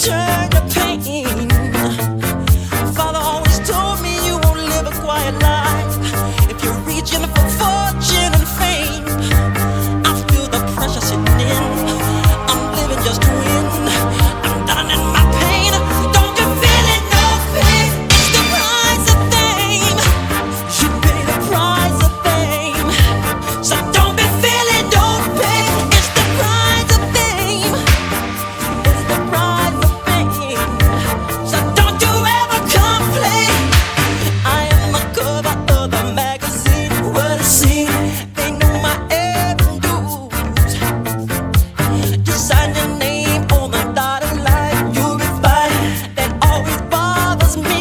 turn to pain. Father always told me you won't live a quiet life if you're reaching for fortune and fame. I feel the pressure sitting in. I'm living just to win. I'm done in my pain. Don't you feel it? No pain. It's the price of fame. You pay the price of fame. So don't be feeling no pain. It's the price of fame. It's the price of fame. So don't you ever complain. I am the cover of the magazine. What a scene. They know my every dues. You sign your name on the dotted line. You'll be fine. That always bothers me.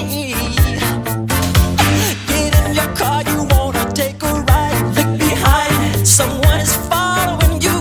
Get in your car, you wanna take a ride. Look behind, someone is following you.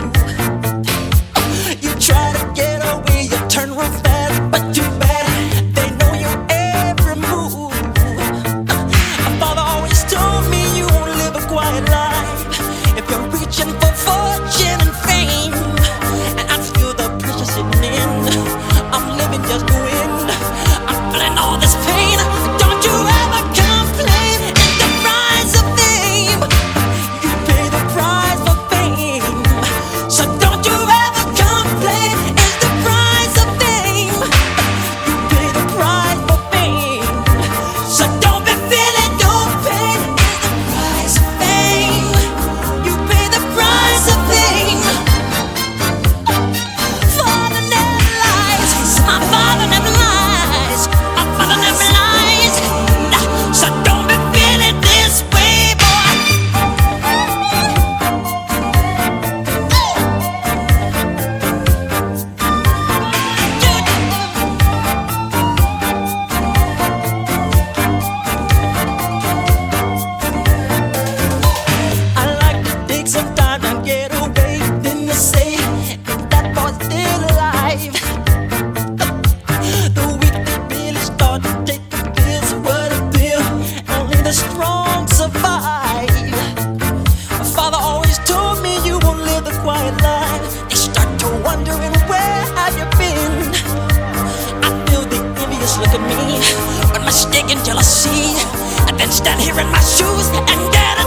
You try to get away, you turn real fast, but too bad they know your every move. My father always told me you won't live a quiet life if you're reaching for fortune and fame. And I feel the pressure sitting in. I'm living just to win. I'm feeling all this pain. Don't you ever complain. It's the price of fame. You pay the price for fame. So don't you ever complain. It's the price of fame. You pay the price for fame. So don't be feeling no pain. It's the price of fame. You pay the price of fame. Father never lies. My father never lies. My father never lies. So don't be feeling this way, boy. I like to take some time to get away. Then you say, if that boy's still alive. The weak they really start to take the pills. What a pill. Only the strong survive. My father always told me you won't live the quiet life. They start to wondering, where have you been? I feel the envious look at me with mistaken jealousy, and then stand here in my shoes and get